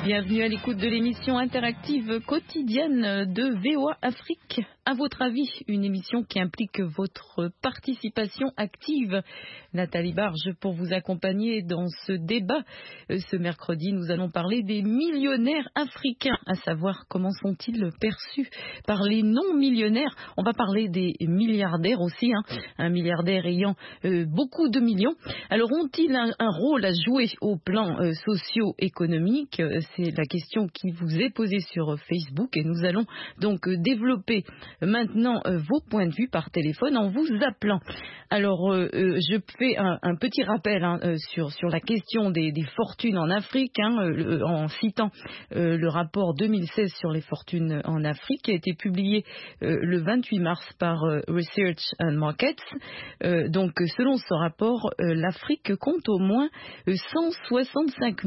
Bienvenue à l'écoute de l'émission interactive quotidienne de VOA Afrique. À votre avis, une émission qui implique votre participation active. Nathalie Barge pour vous accompagner dans ce débat. Ce mercredi, nous allons parler des millionnaires africains, à savoir comment sont-ils perçus par les non-millionnaires. On va parler des milliardaires aussi, un milliardaire ayant beaucoup de millions. Alors ont-ils un rôle à jouer au plan socio-économique? C'est la question qui vous est posée sur Facebook et nous allons donc développer maintenant vos points de vue par téléphone en vous appelant. Alors je fais un petit rappel sur la question des fortunes en Afrique, en citant le rapport 2016 sur les fortunes en Afrique qui a été publié le 28 mars par Research and Markets. Donc selon ce rapport, l'Afrique compte au moins 165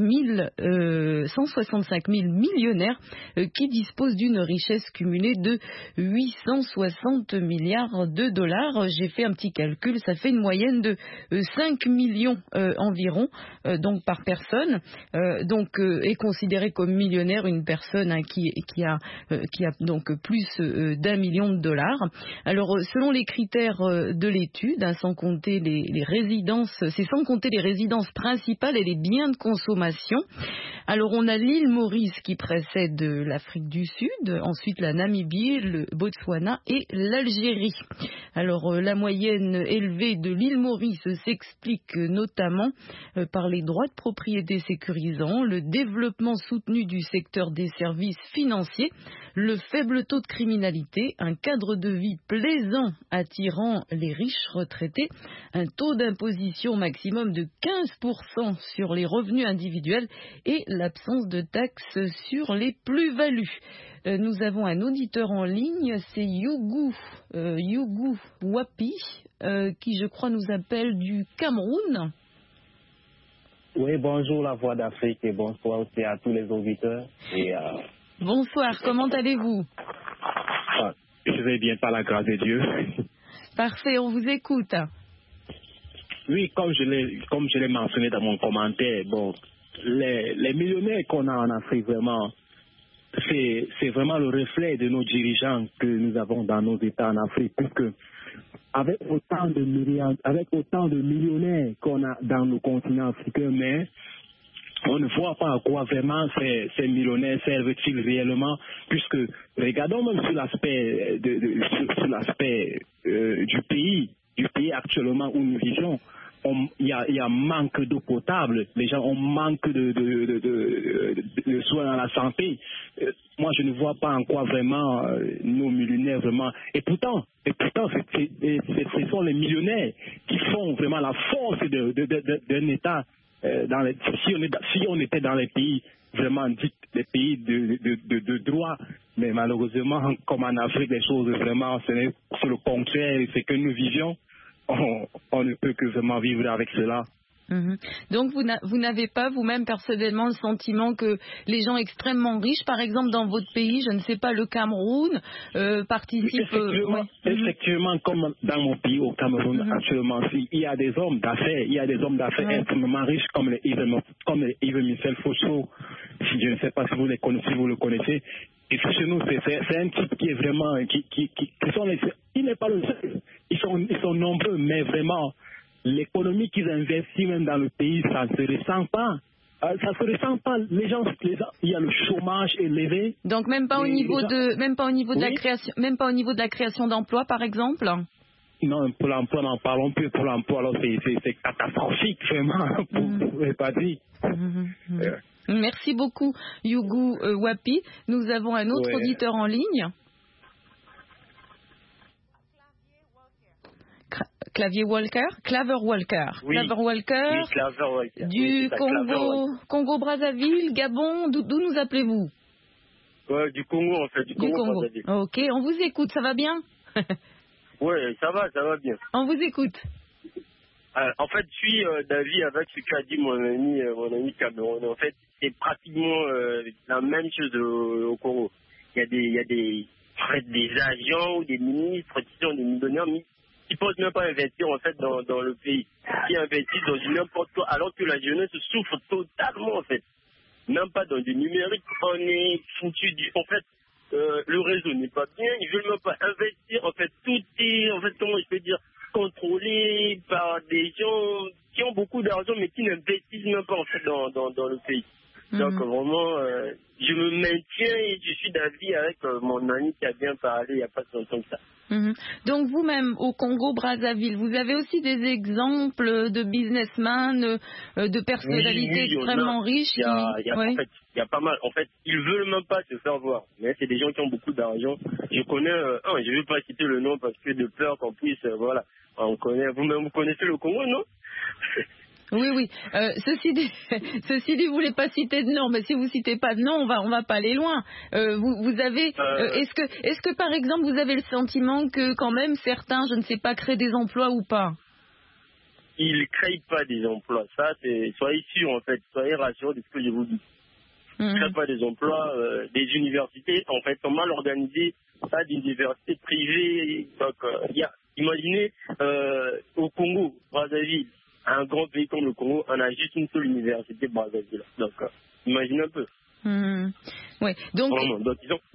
000 millionnaires qui disposent d'une richesse cumulée de 860 milliards de dollars. J'ai fait un petit calcul, ça fait une moyenne de 5 millions environ donc par personne. Donc est considérée comme millionnaire une personne qui a donc plus d'1 million de dollars. Alors selon les critères de l'étude, sans compter les résidences, c'est sans compter les résidences principales et les biens de consommation. Alors on a l'île Maurice qui précède l'Afrique du Sud, ensuite la Namibie, le Botswana et l'Algérie. Alors la moyenne élevée de l'île Maurice s'explique notamment par les droits de propriété sécurisants, le développement soutenu du secteur des services financiers, le faible taux de criminalité, un cadre de vie plaisant attirant les riches retraités, un taux d'imposition maximum de 15% sur les revenus individuels et l'absence de taxes sur les plus-values. Nous avons un auditeur en ligne, c'est Yougou Wapi, qui je crois nous appelle du Cameroun. Oui, bonjour la Voix d'Afrique et bonsoir aussi à tous les auditeurs. Bonsoir, comment allez-vous? Je vais bien par la grâce de Dieu. Parfait, on vous écoute. Oui, comme je l'ai mentionné dans mon commentaire, les millionnaires qu'on a en Afrique, vraiment, c'est vraiment le reflet de nos dirigeants que nous avons dans nos États en Afrique, puisque avec autant de millionnaires qu'on a dans le continent africain, mais on ne voit pas à quoi vraiment ces millionnaires servent-ils réellement, puisque regardons même sur l'aspect du pays actuellement où nous vivons. Il y a manque d'eau potable, les gens ont manque de soins dans la santé. Moi, je ne vois pas en quoi vraiment nos millionnaires vraiment. Et pourtant, ce sont les millionnaires qui font vraiment la force d'un État. Si on était dans les pays vraiment dits les pays de droit, mais malheureusement, comme en Afrique, les choses vraiment, c'est le contraire, c'est que nous vivions. On ne peut que vraiment vivre avec cela. Donc vous n'avez pas vous-même personnellement le sentiment que les gens extrêmement riches, par exemple dans votre pays, je ne sais pas, le Cameroun, participent... Effectivement, comme dans mon pays, au Cameroun, actuellement, il y a des hommes d'affaires, extrêmement riches comme Yves Michel Fauchot. Je ne sais pas si vous le connaissez. Et chez nous, c'est un type qui est vraiment... il n'est pas le seul. Ils sont nombreux, mais vraiment... L'économie qu'ils investissent même dans le pays, ça ne se ressent pas. Les gens, il y a le chômage élevé. Donc même pas au niveau de la création d'emplois, par exemple. Non, pour l'emploi, n'en parlons plus. Pour l'emploi, alors c'est catastrophique, vraiment, pour ne pas dire. Merci beaucoup, Yougou Wapi. Nous avons un autre auditeur en ligne. Claver Walker. Oui. Claver Walker. Du Congo-Brazzaville, Gabon. D'où nous appelez-vous? Du Congo, en fait. Du Congo. Ok, on vous écoute, ça va bien? Oui, ça va bien. On vous écoute. En fait, je suis d'avis avec ce qu'a dit mon ami Cameroun. En fait, c'est pratiquement la même chose au Congo. Il y a des agents ou des ministres qui sont des millionnaires, mais qui ne peuvent même pas investir en fait dans le pays. Qui investissent dans n'importe quoi, alors que la jeunesse souffre totalement en fait. même pas dans du numérique, on est foutu en fait, le réseau n'est pas bien, ils veulent même pas investir, en fait, tout est, en fait, comment je peux dire, contrôlé par des gens qui ont beaucoup d'argent, mais qui n'investissent même pas, en fait, dans le pays. Donc, vraiment, je me maintiens et je suis d'avis avec mon ami qui a bien parlé il n'y a pas si longtemps que ça. Donc vous-même, au Congo-Brazzaville, vous avez aussi des exemples de businessmen, de personnalités extrêmement riches En fait, il y a pas mal. En fait, ils veulent même pas se faire voir. Mais c'est des gens qui ont beaucoup d'argent. Je connais je ne vais pas citer le nom parce que de peur qu'on puisse, voilà. On connaît, vous-même, vous connaissez le Congo, non? Oui. Ceci dit, vous voulez pas citer de nom, mais si vous citez pas de nom, on va pas aller loin. Vous avez, est-ce que par exemple vous avez le sentiment que quand même certains, je ne sais pas, créent des emplois ou pas? Ils ne créent pas des emplois. Ça, soyez sûrs en fait, soyez rassurés de ce que je vous dis. Ils ne créent pas des emplois. Des universités, en fait, sont mal organisées. Ça, des universités privées. Donc, imaginez au Congo, Brazzaville. Un grand pays comme le Congo, on a juste une seule université Brazzaville. Donc, imaginez un peu. Ouais. Donc, vraiment, donc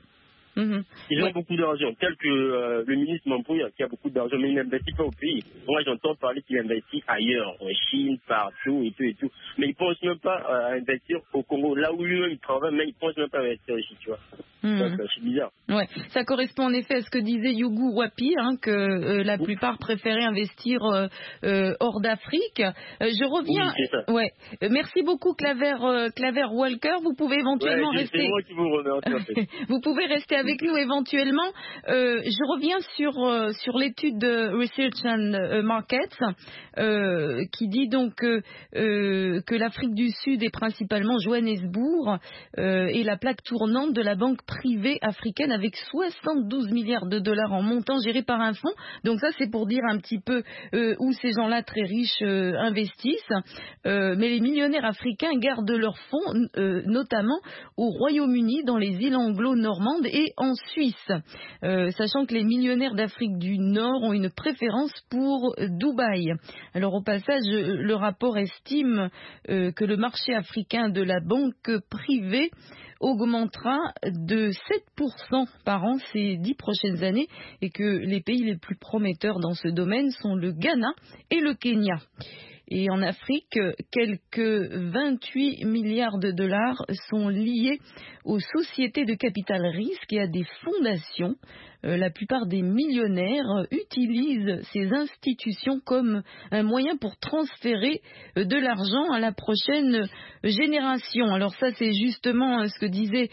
ils ont beaucoup d'argent, tel que le ministre Mampouya qui a beaucoup d'argent, mais il n'investit pas au pays. Moi, j'entends parler qu'il investit ailleurs, en Chine, partout et tout. Mais il ne pense même pas à investir au Congo, là où lui-même il travaille, mais il ne pense même pas à investir ici, tu vois. Donc, c'est bizarre. Ouais, ça correspond en effet à ce que disait Yugu Wapi, que la plupart préféraient investir hors d'Afrique. Je reviens. Oui, c'est ça. Ouais. Merci beaucoup, Claver Walker. Vous pouvez éventuellement rester. C'est moi qui vous remercie. En fait. Vous pouvez rester avec nous éventuellement. Je reviens sur l'étude de Research and Markets qui dit donc que l'Afrique du Sud est principalement Johannesburg et la plaque tournante de la banque privée africaine avec 72 milliards de dollars en montant géré par un fonds. Donc ça, c'est pour dire un petit peu où ces gens-là très riches investissent. Mais les millionnaires africains gardent leurs fonds, notamment au Royaume-Uni, dans les îles anglo-normandes et en Suisse. Sachant que les millionnaires d'Afrique du Nord ont une préférence pour Dubaï. Alors au passage, le rapport estime que le marché africain de la banque privée augmentera de 7% par an ces 10 prochaines années et que les pays les plus prometteurs dans ce domaine sont le Ghana et le Kenya. Et en Afrique, quelques 28 milliards de dollars sont liés aux sociétés de capital risque et à des fondations. La plupart des millionnaires utilisent ces institutions comme un moyen pour transférer de l'argent à la prochaine génération. Alors ça, c'est justement ce que disent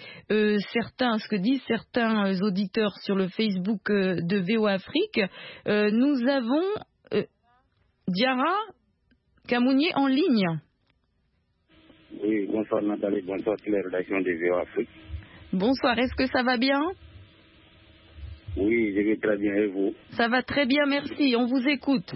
certains auditeurs sur le Facebook de VOA Afrique. Nous avons Diarra Kamounié en ligne. Oui, bonsoir Nathalie, bonsoir sur les rédactions de VOA Afrique. Bonsoir, est-ce que ça va bien? Oui, je vais très bien, et vous? Ça va très bien, merci, on vous écoute.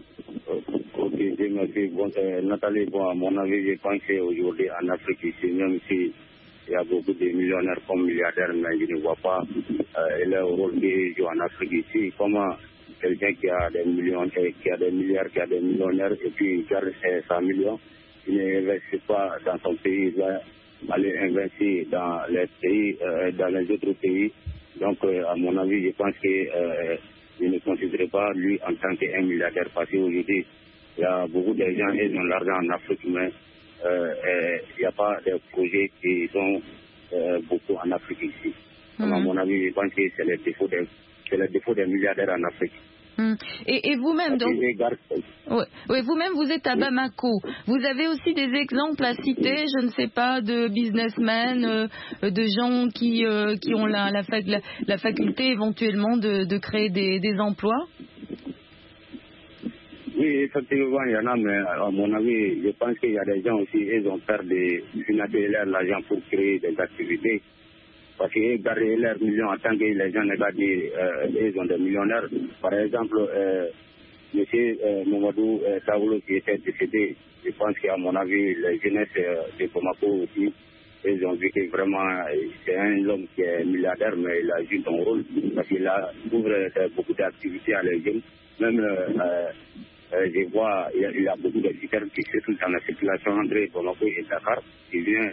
Ok, merci. Bon, Nathalie, à mon avis, je pense qu'aujourd'hui en Afrique ici, même si il y a beaucoup de millionnaires comme milliardaires, mais je ne vois pas leur rôle qu'ils jouent en Afrique ici. Comment quelqu'un qui a des millions, qui a des milliards, qui a des millionnaires, et puis il garde 100 millions, il n'investit pas dans son pays, il va aller investir dans les pays, dans les autres pays. Donc, à mon avis, je pense que je ne considère pas lui en tant qu'un milliardaire, parce qu'aujourd'hui, il y a beaucoup de gens, ils ont l'argent en Afrique, mais il n'y a pas de projets qui sont beaucoup en Afrique ici. Donc, à mon avis, je pense que c'est le défaut des milliardaires en Afrique. Et vous-même, donc, oui, vous-même, vous êtes à Bamako. Vous avez aussi des exemples à citer, je ne sais pas, de businessmen, de gens qui ont la faculté éventuellement de créer des emplois? Oui, effectivement, il y en a, mais à mon avis, je pense qu'il y a des gens aussi, ils ont peur de financer l'argent pour créer des activités. Parce qu'ils gardent leurs millions en tant que les gens ne gardent, ils ont des millionnaires. Par exemple, M. Mamadou Taoulou qui était décédé, je pense qu'à mon avis, les jeunesses de Bamako aussi, ils ont vu que vraiment c'est un homme qui est milliardaire, mais il a joué son rôle parce qu'il ouvre beaucoup d'activités à les jeunes. Même, je vois, il y a beaucoup de critères qui se trouvent dans la circulation entre Bamako et Dakar, qui vient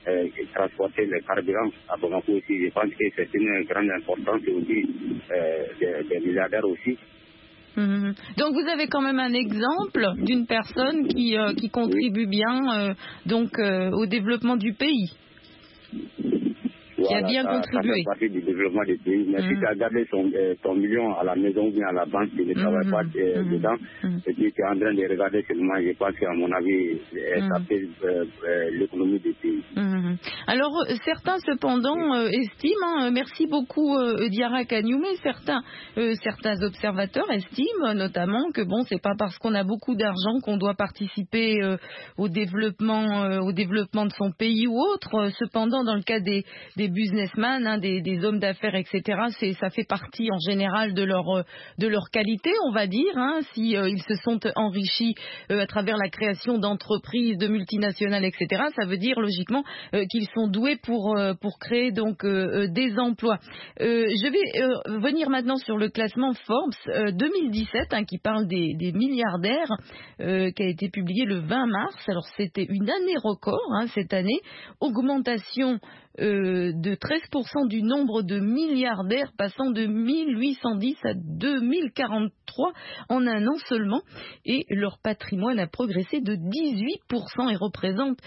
transporter les carburants à Bamako aussi. Je pense que c'est une grande importance aussi des milliardaires aussi. Donc vous avez quand même un exemple d'une personne qui contribue bien au développement du pays. Qui a bien contribué. Ça fait partie du développement du pays. Mais si tu as gardé ton million à la maison ou bien à la banque, tu ne travailles pas dedans, et puis tu es en train de regarder seulement, je pense qu'à mon avis, ça fait l'économie du pays. Alors, certains cependant estiment, merci beaucoup Diarra Kagnoumé, certains observateurs estiment notamment que bon, c'est pas parce qu'on a beaucoup d'argent qu'on doit participer au développement de son pays ou autre. Cependant, dans le cas des businessmen, des hommes d'affaires, etc., ça fait partie en général de leur qualité, on va dire, si ils se sont enrichis à travers la création d'entreprises, de multinationales, etc., ça veut dire logiquement qu'ils sont doués pour créer donc des emplois. Je vais venir maintenant sur le classement Forbes 2017 qui parle des milliardaires, qui a été publié le 20 mars. Alors c'était une année record cette année, augmentation de 13% du nombre de milliardaires, passant de 1810 à 2043 en un an seulement, et leur patrimoine a progressé de 18% et représente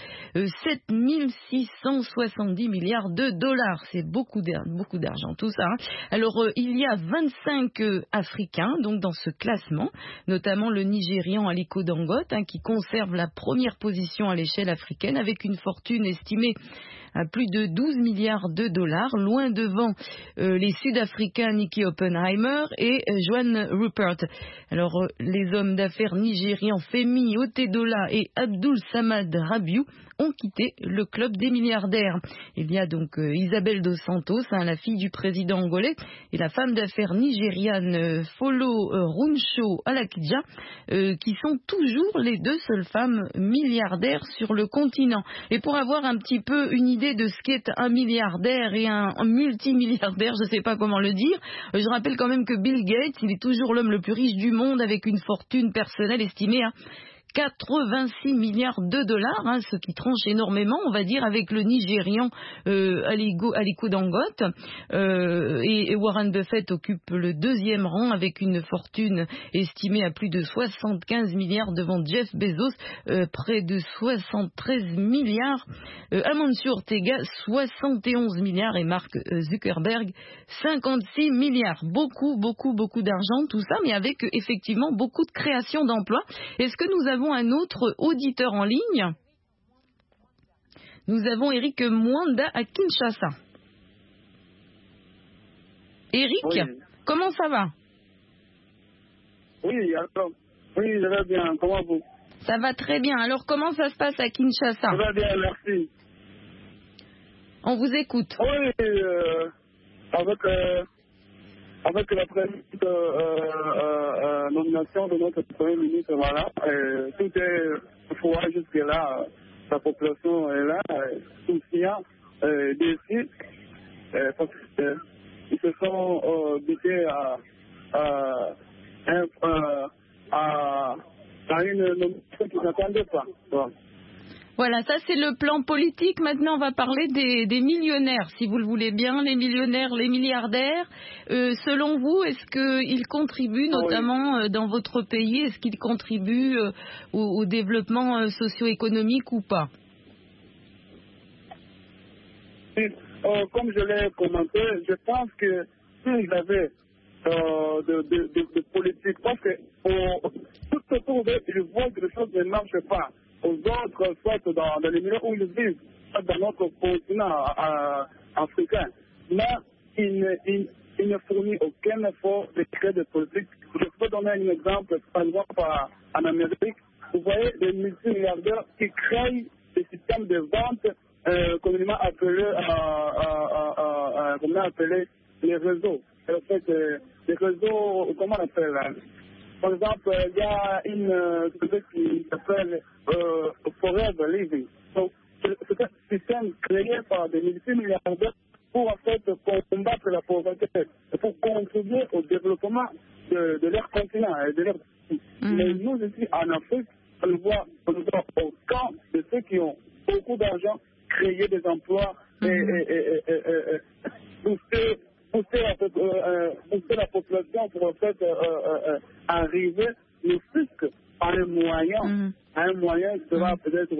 7670 milliards de dollars. C'est beaucoup d'argent tout ça. Alors il y a 25 Africains donc dans ce classement, notamment le Nigérian Aliko Dangote qui conserve la première position à l'échelle africaine avec une fortune estimée à plus de 12 milliards de dollars, loin devant les Sud-Africains Nicky Oppenheimer et Joan Rupert. Alors, les hommes d'affaires nigérians Femi Otedola et Abdul Samad Rabiou ont quitté le club des milliardaires. Il y a donc Isabel dos Santos, la fille du président angolais, et la femme d'affaires nigériane Folo Runsho Alakija, qui sont toujours les deux seules femmes milliardaires sur le continent. Et pour avoir un petit peu une idée de ce qu'est un milliardaire et un multimilliardaire, je ne sais pas comment le dire, je rappelle quand même que Bill Gates, il est toujours l'homme le plus riche du monde avec une fortune personnelle estimée à 86 milliards de dollars, ce qui tranche énormément, on va dire, avec le Nigérian Aliko Dangote. Et Warren Buffett occupe le deuxième rang avec une fortune estimée à plus de 75 milliards devant Jeff Bezos, près de 73 milliards. Amancio Ortega, 71 milliards et Mark Zuckerberg, 56 milliards. Beaucoup d'argent, tout ça, mais avec effectivement beaucoup de création d'emplois. Est-ce que nous avons un autre auditeur en ligne? Nous avons Eric Mwanda à Kinshasa. Eric, oui. Comment ça va? Oui, je vais bien. Comment vous? Ça va très bien. Alors, comment ça se passe à Kinshasa? Ça va bien, merci. On vous écoute. Oui, avec la présente nomination de notre Premier ministre, voilà, tout est froid jusque-là, la population est là, souciant dessus, parce qu'ils se sont butés à une nomination qu'ils n'attendaient pas. Bon. Voilà, ça c'est le plan politique. Maintenant, on va parler des millionnaires, si vous le voulez bien, les millionnaires, les milliardaires. Selon vous, est-ce qu'ils contribuent, notamment dans votre pays, est-ce qu'ils contribuent au développement socio-économique ou pas? Comme je l'ai commenté, je pense que s'ils avaient de politique, parce que tout autour d'eux, je vois que les choses ne marchent pas. Aux autres, soit dans les milieux où ils vivent, soit dans notre continent africain. Mais il ne fournit aucun effort de créer des politiques. Je peux donner un exemple, par exemple, en Amérique. Vous voyez des multimilliardaires qui créent des systèmes de vente communément appelés les réseaux. En fait, les réseaux, comment on appelle là? Par exemple, il y a une chose qui s'appelle Forever Living. Donc, c'est un système créé par des multimilliardaires pour en fait combattre la pauvreté et pour contribuer au développement de leur continent et de leur pays. Mais nous ici en Afrique, on ne voit aucun de ceux qui ont beaucoup d'argent créer des emplois et booster la population pour en fait arriver le fisc à un moyen qui sera peut-être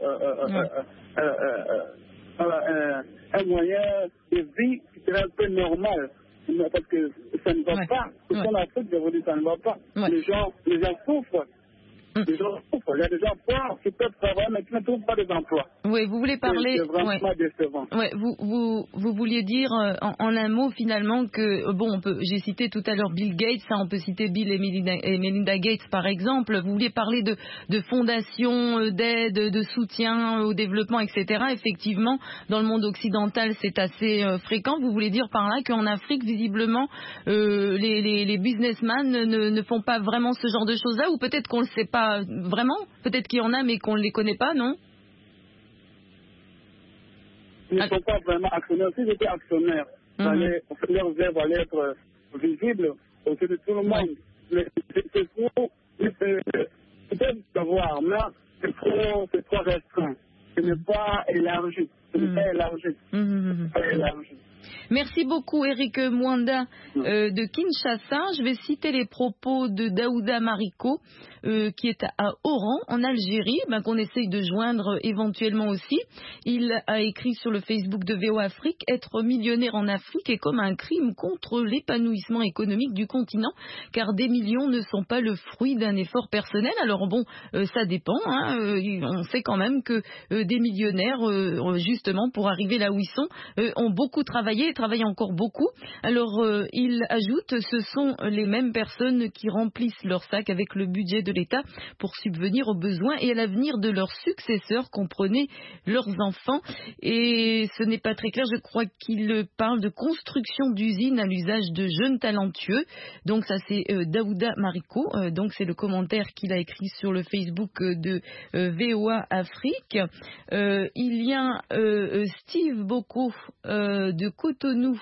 un moyen de vie qui sera un peu normal. Parce que ça ne va pas. C'est en Afrique, je vous dis, ça ne va pas. Les gens souffrent. Les gens souffrent. Il y a des gens forts qui peuvent travailler, mais qui ne trouvent pas des emplois. Oui, vous voulez parler. C'est vraiment décevant. Ouais, vous vouliez dire en un mot finalement que j'ai cité tout à l'heure Bill Gates, on peut citer Bill et Melinda Gates par exemple. Vous vouliez parler de fondations, d'aide, de soutien au développement, etc. Effectivement, dans le monde occidental, c'est assez fréquent. Vous voulez dire par là qu'en Afrique, visiblement, les businessmen ne font pas vraiment ce genre de choses-là, ou peut-être qu'on le sait pas vraiment, peut-être qu'il y en a mais qu'on ne les connaît pas, non? Ils ne sont pas vraiment actionnaires. Si j'étais actionnaire, leurs œuvres allaient être visibles aux yeux de tout le monde. Mais c'est trop, peut-être savoir, mais c'est trop restreint. Ce n'est pas élargi. Merci beaucoup Eric Mwanda de Kinshasa. Je vais citer les propos de Daouda Mariko qui est à Oran en Algérie, qu'on essaye de joindre éventuellement aussi. Il a écrit sur le Facebook de VOA Afrique: être millionnaire en Afrique est comme un crime contre l'épanouissement économique du continent, car des millions ne sont pas le fruit d'un effort personnel. Alors ça dépend, on sait quand même que des millionnaires, justement pour arriver là où ils sont, ont beaucoup travaillé et travaillent encore beaucoup. Alors il ajoute: ce sont les mêmes personnes qui remplissent leur sac avec le budget de l'État pour subvenir aux besoins et à l'avenir de leurs successeurs, comprenez leurs enfants. Et ce n'est pas très clair, je crois qu'il parle de construction d'usines à l'usage de jeunes talentueux. Donc ça c'est Daouda Mariko, donc c'est le commentaire qu'il a écrit sur le Facebook de VOA Afrique. Il y a Steve Boko de Cotonou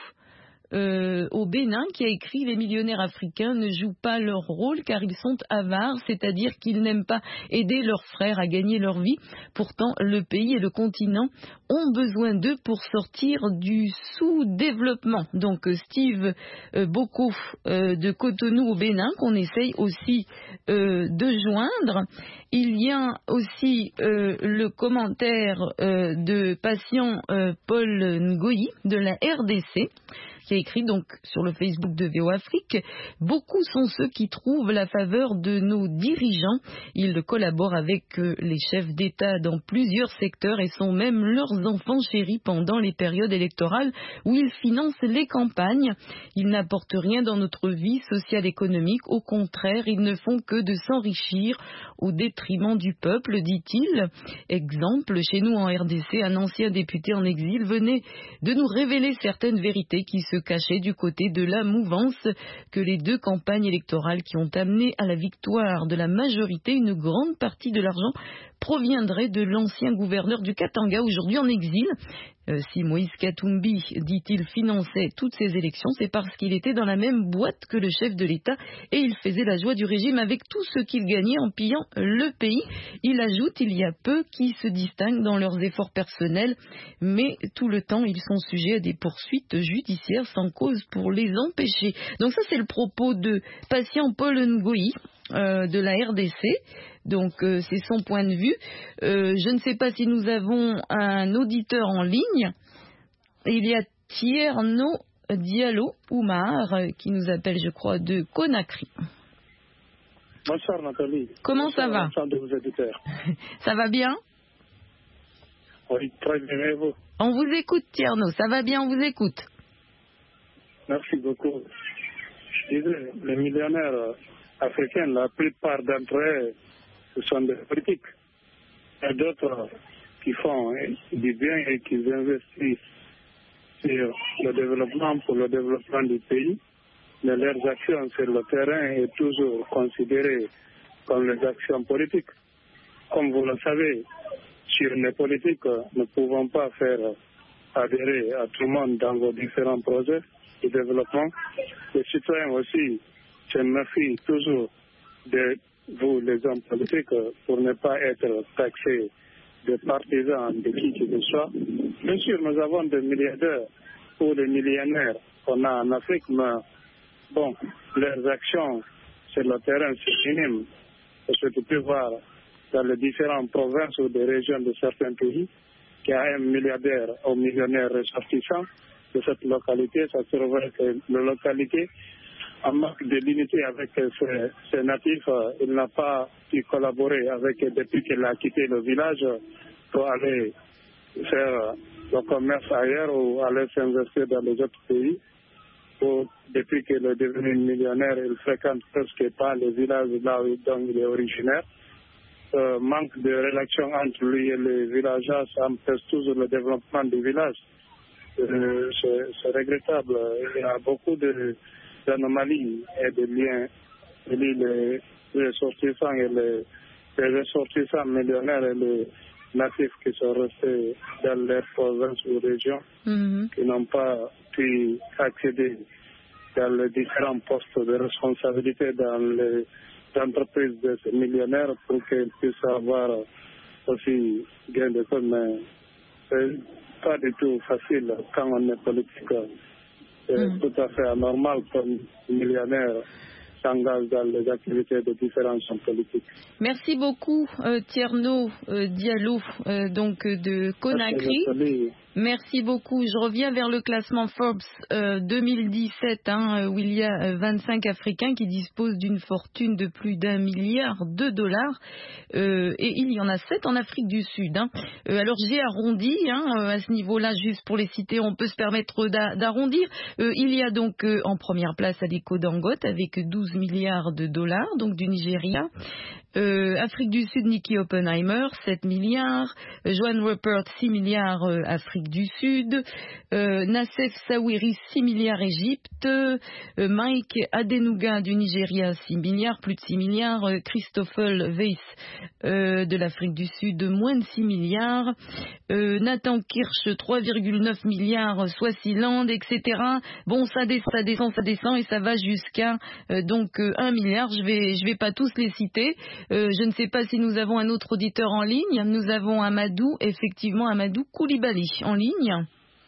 au Bénin qui a écrit: les millionnaires africains ne jouent pas leur rôle car ils sont avares, c'est-à-dire qu'ils n'aiment pas aider leurs frères à gagner leur vie. Pourtant, le pays et le continent ont besoin d'eux pour sortir du sous-développement. Donc Steve Boko de Cotonou au Bénin, qu'on essaye aussi de joindre. Il y a aussi le commentaire de patient Paul Ngoyi de la RDC, qui a écrit donc sur le Facebook de VOA Afrique: beaucoup sont ceux qui trouvent la faveur de nos dirigeants. Ils collaborent avec les chefs d'État dans plusieurs secteurs et sont même leurs enfants chéris pendant les périodes électorales où ils financent les campagnes. Ils n'apportent rien dans notre vie sociale et économique. Au contraire, ils ne font que de s'enrichir au détriment du peuple, dit-il. Exemple, chez nous en RDC, un ancien député en exil venait de nous révéler certaines vérités qui se cachaient du côté de la mouvance, que les deux campagnes électorales qui ont amené à la victoire de la majorité, une grande partie de l'argent proviendrait de l'ancien gouverneur du Katanga, aujourd'hui en exil. Si Moïse Katumbi, dit-il, finançait toutes ces élections, c'est parce qu'il était dans la même boîte que le chef de l'État et il faisait la joie du régime avec tout ce qu'il gagnait en pillant le pays. Il ajoute: il y a peu qui se distinguent dans leurs efforts personnels, mais tout le temps ils sont sujets à des poursuites judiciaires sans cause pour les empêcher. Donc ça c'est le propos de patient Paul Ngoyi de la RDC. Donc c'est son point de vue. Je ne sais pas si nous avons un auditeur en ligne. Il y a Tierno Diallo Oumar qui nous appelle, je crois, de Conakry. Bonsoir Nathalie. Comment ça va? Bonsoir de vos auditeurs. Ça va bien? Oui, très bien, et vous? On vous écoute Tierno, ça va bien, on vous écoute. Merci beaucoup. Je disais, les millionnaires africains, la plupart d'entre eux, ce sont des politiques. Il y a d'autres qui font du bien et qui investissent sur le développement pour le développement du pays. Mais leurs actions sur le terrain est toujours considérées comme les actions politiques. Comme vous le savez, sur les politiques, nous ne pouvons pas faire adhérer à tout le monde dans vos différents projets de développement. Les citoyens aussi se méfient toujours de vous, les hommes politiques, pour ne pas être taxés des partisans de qui que ce soit. Bien sûr, nous avons des milliardaires ou des millionnaires qu'on a en Afrique, mais bon, leurs actions sur le terrain, c'est minime. Parce que tu peux voir dans les différentes provinces ou des régions de certains pays qu'il y a un milliardaire ou millionnaire ressortissant de cette localité. Ça se révèle que la localité, en manque de l'unité avec ses natifs, il n'a pas pu collaborer depuis qu'il a quitté le village pour aller faire le commerce ailleurs ou aller s'investir dans les autres pays. Depuis qu'il est devenu millionnaire, il fréquente presque pas les villages là dont il est originaire. Manque de relation entre lui et les villageois, ça empêche toujours le développement du village. C'est regrettable. Il y a beaucoup d'anomalies et de liens les ressortissants et les ressortissants millionnaires et les natifs qui sont restés dans leurs provinces ou régions, qui n'ont pas pu accéder dans les différents postes de responsabilité dans les entreprises de ces millionnaires pour qu'ils puissent avoir aussi gain de cause. Mais c'est pas du tout facile quand on est politique. C'est tout à fait anormal qu'un millionnaire s'engage dans les activités de différents champs politiques. Merci beaucoup Thierno Diallo donc de Conakry. Merci beaucoup. Je reviens vers le classement Forbes 2017 où il y a 25 Africains qui disposent d'une fortune de plus d'$1 milliard et il y en a 7 en Afrique du Sud. Alors j'ai arrondi à ce niveau-là, juste pour les citer, on peut se permettre d'arrondir. Il y a donc en première place Aliko Dangote avec $12 milliards, donc du Nigeria. Afrique du Sud, Nicky Oppenheimer, 7 milliards. Joan Rupert, 6 milliards, Afrique du Sud. Nassef Sawiri, 6 milliards, Égypte. Mike Adenuga du Nigeria, 6 milliards, plus de 6 milliards. Christoffel Weiss de l'Afrique du Sud, moins de 6 milliards. Nathan Kirsch, 3,9 milliards, Swaziland, etc. Bon, ça descend et ça va jusqu'à 1 milliard. Je vais pas tous les citer. Je ne sais pas si nous avons un autre auditeur en ligne. Nous avons Amadou Koulibaly en ligne.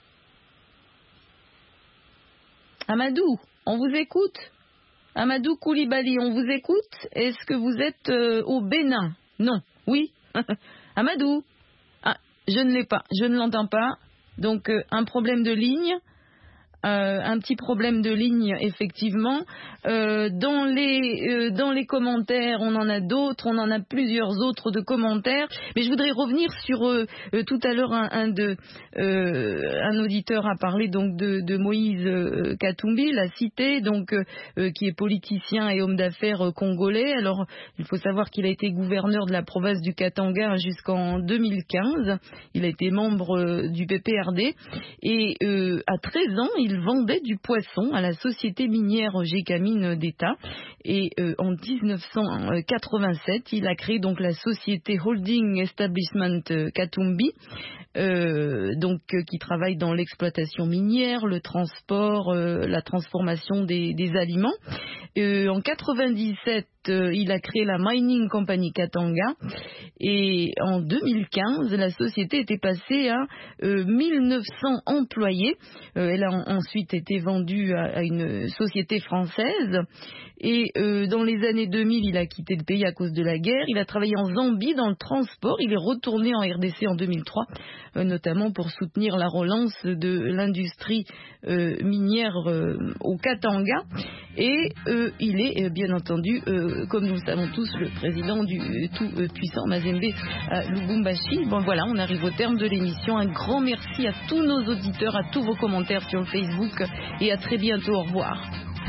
Amadou, on vous écoute. Amadou Koulibaly, on vous écoute. Est-ce que vous êtes au Bénin? Non. Oui. Amadou. Ah, je ne l'ai pas. Je ne l'entends pas. Donc, un problème de ligne. Un petit problème de ligne, effectivement. Dans les commentaires, on en a d'autres, on en a plusieurs autres de commentaires. Mais je voudrais revenir sur tout à l'heure un auditeur a parlé donc de Moïse Katumbi, l'a cité, donc qui est politicien et homme d'affaires congolais. Alors il faut savoir qu'il a été gouverneur de la province du Katanga jusqu'en 2015. Il a été membre du PPRD et à 13 ans, il vendait du poisson à la société minière Gécamine d'État et en 1987 il a créé donc la société Holding Establishment Katumbi qui travaille dans l'exploitation minière, le transport, la transformation des aliments. En 97 il a créé la Mining Company Katanga et en 2015 la société était passée à 1900 employés. Elle a ensuite été vendue à une société française et dans les années 2000 il a quitté le pays à cause de la guerre. Il a travaillé en Zambie dans le transport. Il est retourné en RDC en 2003 notamment pour soutenir la relance de l'industrie minière au Katanga et il est bien entendu comme nous le savons tous, le président du tout puissant Mazembe Lubumbashi. Bon voilà, on arrive au terme de l'émission. Un grand merci à tous nos auditeurs, à tous vos commentaires sur Facebook et à très bientôt. Au revoir.